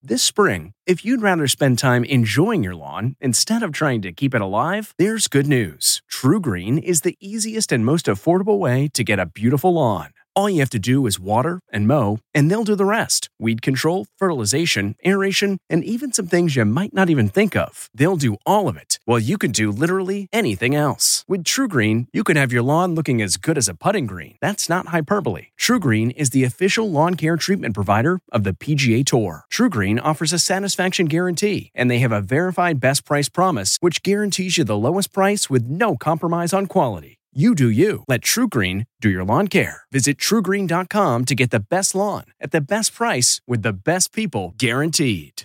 This spring, if you'd rather spend time enjoying your lawn instead of trying to keep it alive, there's good news. TruGreen is the easiest and most affordable way to get a beautiful lawn. All you have to do is water and mow, and they'll do the rest. Weed control, fertilization, aeration, and even some things you might not even think of. They'll do all of it, while you can do literally anything else. With TruGreen, you can have your lawn looking as good as a putting green. That's not hyperbole. TruGreen is the official lawn care treatment provider of the PGA Tour. TruGreen offers a satisfaction guarantee, and they have a verified best price promise, which guarantees you the lowest price with no compromise on quality. You do you. Let TruGreen do your lawn care. Visit TruGreen.com to get the best lawn at the best price with the best people guaranteed.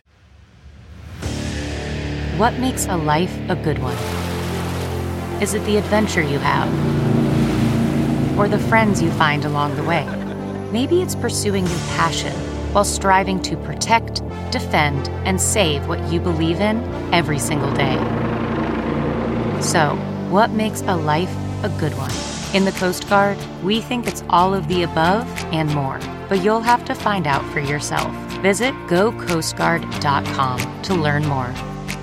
What makes a life a good one? Is it the adventure you have? Or the friends you find along the way? Maybe it's pursuing your passion while striving to protect, defend, and save what you believe in every single day. So, what makes a life a good one? In the Coast Guard, we think it's all of the above and more, but you'll have to find out for yourself. Visit gocoastguard.com to learn more.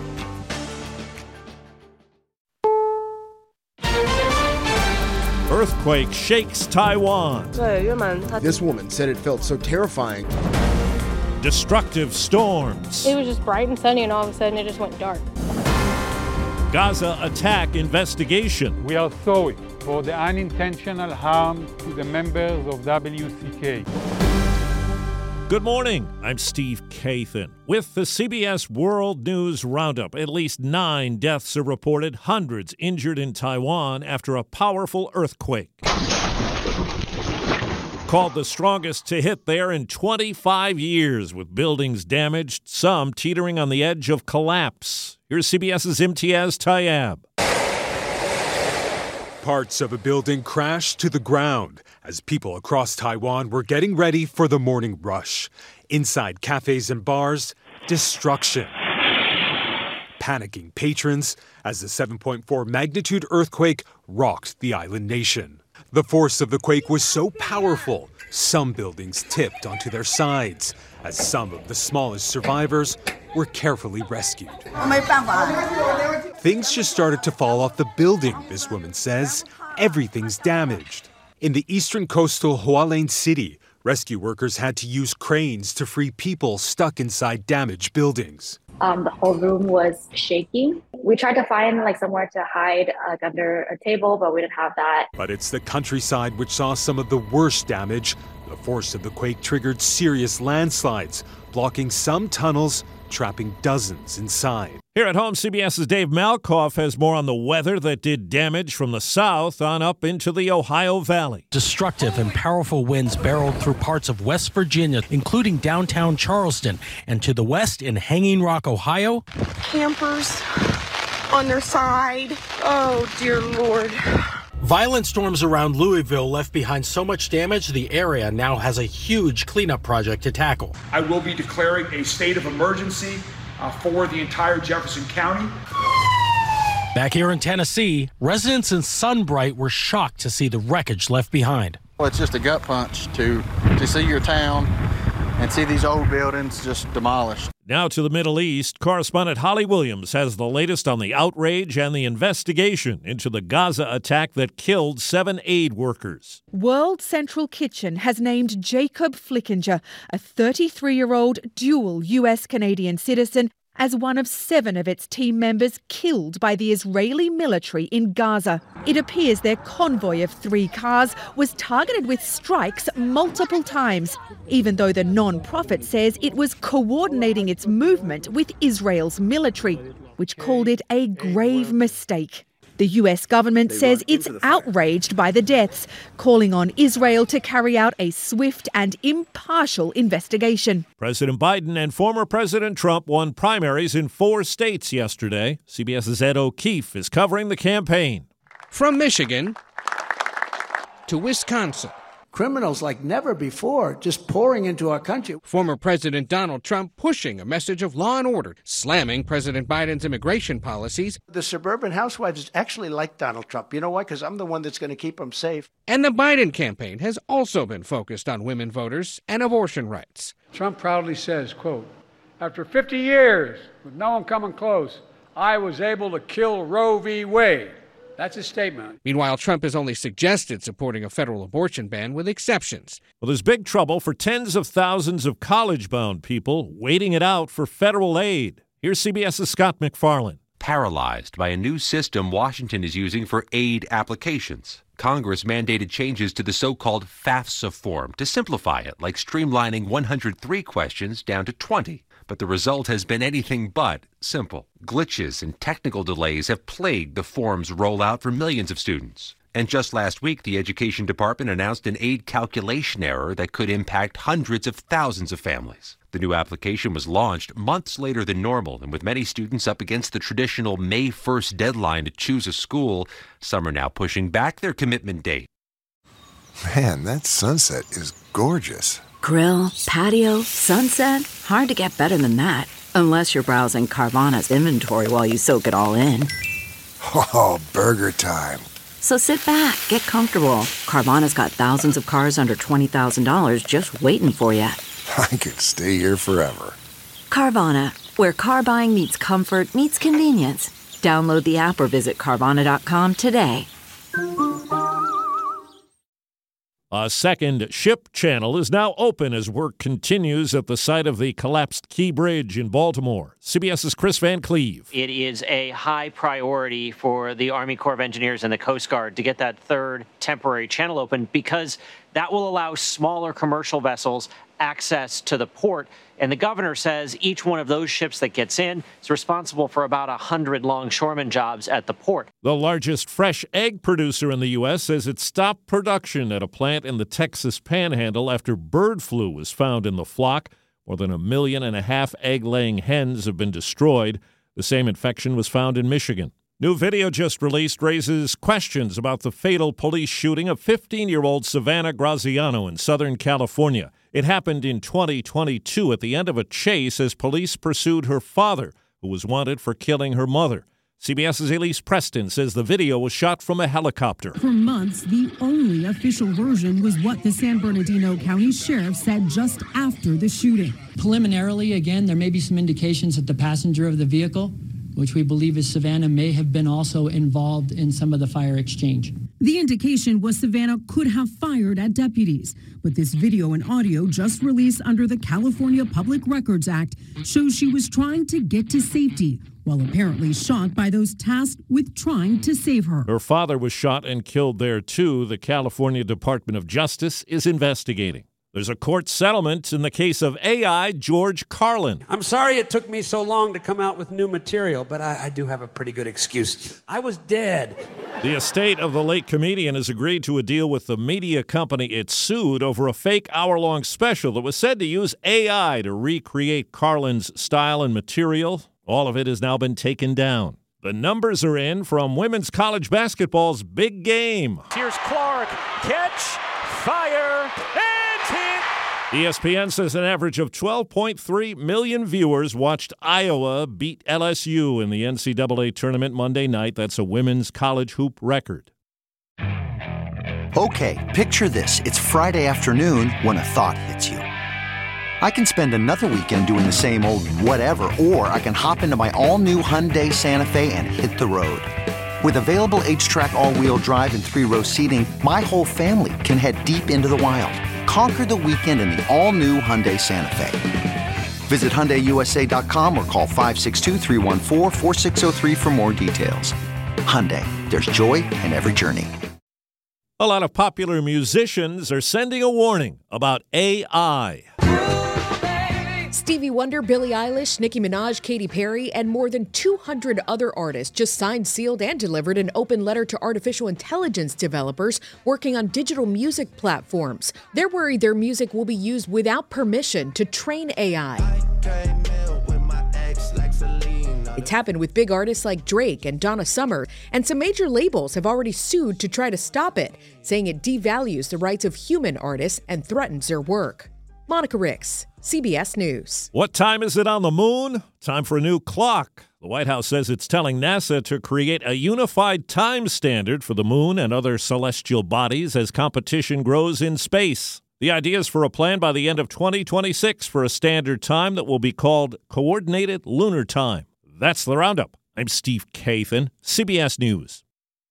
Earthquake shakes Taiwan. This woman said it felt so terrifying. Destructive storms. It was just bright and sunny, and all of a sudden it just went dark. Gaza attack investigation. We are sorry for the unintentional harm to the members of WCK. Good morning. I'm Steve Kathan. With the CBS World News Roundup, at least 9 deaths are reported, hundreds injured in Taiwan after a powerful earthquake. Called the strongest to hit there in 25 years, with buildings damaged, some teetering on the edge of collapse. Here's CBS's Imtiaz Tyab. Parts of a building crashed to the ground as people across Taiwan were getting ready for the morning rush. Inside cafes and bars, destruction. Panicking patrons as the 7.4 magnitude earthquake rocked the island nation. The force of the quake was so powerful, some buildings tipped onto their sides as some of the smallest survivors were carefully rescued. Things just started to fall off the building, this woman says. Everything's damaged. In the eastern coastal Hualien City, rescue workers had to use cranes to free people stuck inside damaged buildings. The whole room was shaking. We tried to find somewhere to hide under a table, but we didn't have that. But it's the countryside which saw some of the worst damage. The force of the quake triggered serious landslides, blocking some tunnels, trapping dozens inside. Here at home, CBS's Dave Malkoff has more on the weather that did damage from the south on up into the Ohio Valley. Destructive and powerful winds barreled through parts of West Virginia, including downtown Charleston, and to the west in Hanging Rock, Ohio. Campers on their side. Oh, dear Lord. Violent storms around Louisville left behind so much damage, the area now has a huge cleanup project to tackle. I will be declaring a state of emergency for the entire Jefferson County. Back here in Tennessee, residents in Sunbright were shocked to see the wreckage left behind. Well, it's just a gut punch to see your town and see these old buildings just demolished. Now to the Middle East, correspondent Holly Williams has the latest on the outrage and the investigation into the Gaza attack that killed 7 aid workers. World Central Kitchen has named Jacob Flickinger, a 33-year-old dual U.S.-Canadian citizen, as one of 7 of its team members killed by the Israeli military in Gaza. It appears their convoy of 3 cars was targeted with strikes multiple times, even though the non-profit says it was coordinating its movement with Israel's military, which called it a grave mistake. The US government says it's outraged by the deaths, calling on Israel to carry out a swift and impartial investigation. President Biden and former President Trump won primaries in 4 states yesterday. CBS's Ed O'Keefe is covering the campaign. From Michigan to Wisconsin. Criminals like never before just pouring into our country. Former President Donald Trump pushing a message of law and order, slamming President Biden's immigration policies. The suburban housewives actually like Donald Trump. You know why? Because I'm the one that's going to keep them safe. And the Biden campaign has also been focused on women voters and abortion rights. Trump proudly says, quote, After 50 years, with no one coming close, I was able to kill Roe v. Wade. That's a statement. Meanwhile, Trump has only suggested supporting a federal abortion ban with exceptions. Well, there's big trouble for tens of thousands of college-bound people waiting it out for federal aid. Here's CBS's Scott McFarland. Paralyzed by a new system Washington is using for aid applications. Congress mandated changes to the so-called FAFSA form to simplify it, like streamlining 103 questions down to 20. But the result has been anything but simple. Glitches and technical delays have plagued the form's rollout for millions of students. And just last week, the Education Department announced an aid calculation error that could impact hundreds of thousands of families. The new application was launched months later than normal, and with many students up against the traditional May 1st deadline to choose a school, some are now pushing back their commitment date. Man, that sunset is gorgeous. Grill, patio, sunset. Hard to get better than that. Unless you're browsing Carvana's inventory while you soak it all in. Oh, burger time. So sit back, get comfortable. Carvana's got thousands of cars under $20,000 just waiting for you. I could stay here forever. Carvana, where car buying meets comfort meets convenience. Download the app or visit Carvana.com today. A second ship channel is now open as work continues at the site of the collapsed Key Bridge in Baltimore. CBS's Chris Van Cleve. It is a high priority for the Army Corps of Engineers and the Coast Guard to get that third temporary channel open because that will allow smaller commercial vessels access to the port. And the governor says each one of those ships that gets in is responsible for about 100 longshoreman jobs at the port. The largest fresh egg producer in the U.S. says it stopped production at a plant in the Texas Panhandle after bird flu was found in the flock. More than 1.5 million egg-laying hens have been destroyed. The same infection was found in Michigan. New video just released raises questions about the fatal police shooting of 15-year-old Savannah Graziano in Southern California. It happened in 2022 at the end of a chase as police pursued her father, who was wanted for killing her mother. CBS's Elise Preston says the video was shot from a helicopter. For months, the only official version was what the San Bernardino County Sheriff said just after the shooting. Preliminarily, again, there may be some indications that the passenger of the vehicle, which we believe is Savannah, may have been also involved in some of the fire exchange. The indication was Savannah could have fired at deputies, but this video and audio just released under the California Public Records Act shows she was trying to get to safety while apparently shot by those tasked with trying to save her. Her father was shot and killed there, too. The California Department of Justice is investigating. There's a court settlement in the case of AI George Carlin. I'm sorry it took me so long to come out with new material, but I do have a pretty good excuse. I was dead. The estate of the late comedian has agreed to a deal with the media company it sued over a fake hour-long special that was said to use AI to recreate Carlin's style and material. All of it has now been taken down. The numbers are in from women's college basketball's big game. Here's Clark. Catch. Fire. ESPN says an average of 12.3 million viewers watched Iowa beat LSU in the NCAA tournament Monday night. That's a women's college hoop record. Okay, picture this. It's Friday afternoon when a thought hits you. I can spend another weekend doing the same old whatever, or I can hop into my all-new Hyundai Santa Fe and hit the road. With available H-Track all-wheel drive and 3-row seating, my whole family can head deep into the wild. Conquer the weekend in the all-new Hyundai Santa Fe. Visit HyundaiUSA.com or call 562-314-4603 for more details. Hyundai, there's joy in every journey. A lot of popular musicians are sending a warning about AI. Stevie Wonder, Billie Eilish, Nicki Minaj, Katy Perry, and more than 200 other artists just signed, sealed, and delivered an open letter to artificial intelligence developers working on digital music platforms. They're worried their music will be used without permission to train AI. It's happened with big artists like Drake and Donna Summer, and some major labels have already sued to try to stop it, saying it devalues the rights of human artists and threatens their work. Monica Ricks, CBS News. What time is it on the moon? Time for a new clock. The White House says it's telling NASA to create a unified time standard for the moon and other celestial bodies as competition grows in space. The idea is for a plan by the end of 2026 for a standard time that will be called Coordinated Lunar Time. That's the Roundup. I'm Steve Kathan, CBS News.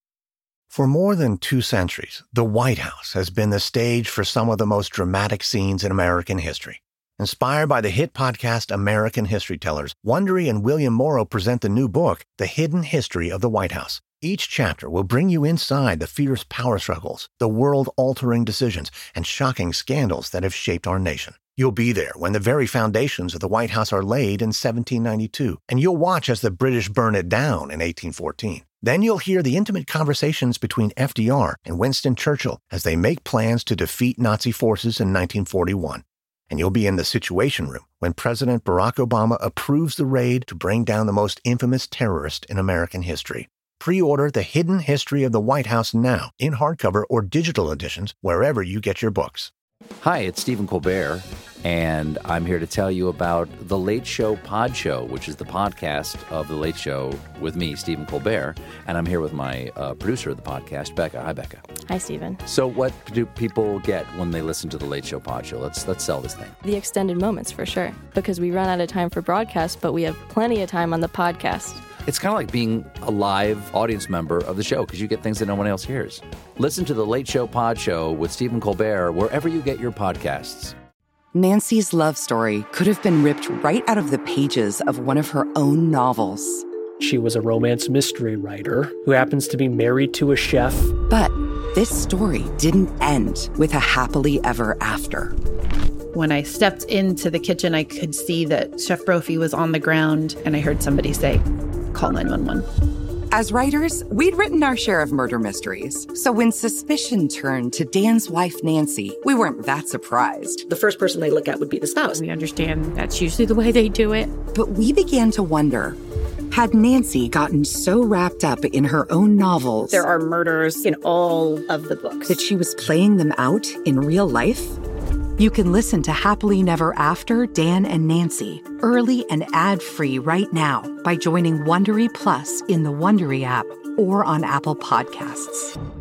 For more than 2 centuries, the White House has been the stage for some of the most dramatic scenes in American history. Inspired by the hit podcast American History Tellers, Wondery and William Morrow present the new book, The Hidden History of the White House. Each chapter will bring you inside the fierce power struggles, the world-altering decisions, and shocking scandals that have shaped our nation. You'll be there when the very foundations of the White House are laid in 1792, and you'll watch as the British burn it down in 1814. Then you'll hear the intimate conversations between FDR and Winston Churchill as they make plans to defeat Nazi forces in 1941. And you'll be in the Situation Room when President Barack Obama approves the raid to bring down the most infamous terrorist in American history. Pre-order The Hidden History of the White House now in hardcover or digital editions wherever you get your books. Hi, it's Stephen Colbert, and I'm here to tell you about The Late Show Pod Show, which is the podcast of The Late Show with me, Stephen Colbert, and I'm here with my producer of the podcast, Becca. Hi, Becca. Hi, Stephen. So what do people get when they listen to The Late Show Pod Show? Let's sell this thing. The extended moments, for sure, because we run out of time for broadcast, but we have plenty of time on the podcast. It's kind of like being a live audience member of the show because you get things that no one else hears. Listen to The Late Show Pod Show with Stephen Colbert wherever you get your podcasts. Nancy's love story could have been ripped right out of the pages of one of her own novels. She was a romance mystery writer who happens to be married to a chef. But this story didn't end with a happily ever after. When I stepped into the kitchen, I could see that Chef Brophy was on the ground, and I heard somebody say, "Call 911." As writers, we'd written our share of murder mysteries. So when suspicion turned to Dan's wife, Nancy, we weren't that surprised. The first person they look at would be the spouse. We understand that's usually the way they do it. But we began to wonder, had Nancy gotten so wrapped up in her own novels... There are murders in all of the books. ...that she was playing them out in real life? You can listen to Happily Never After, Dan and Nancy, early and ad-free right now by joining Wondery Plus in the Wondery app or on Apple Podcasts.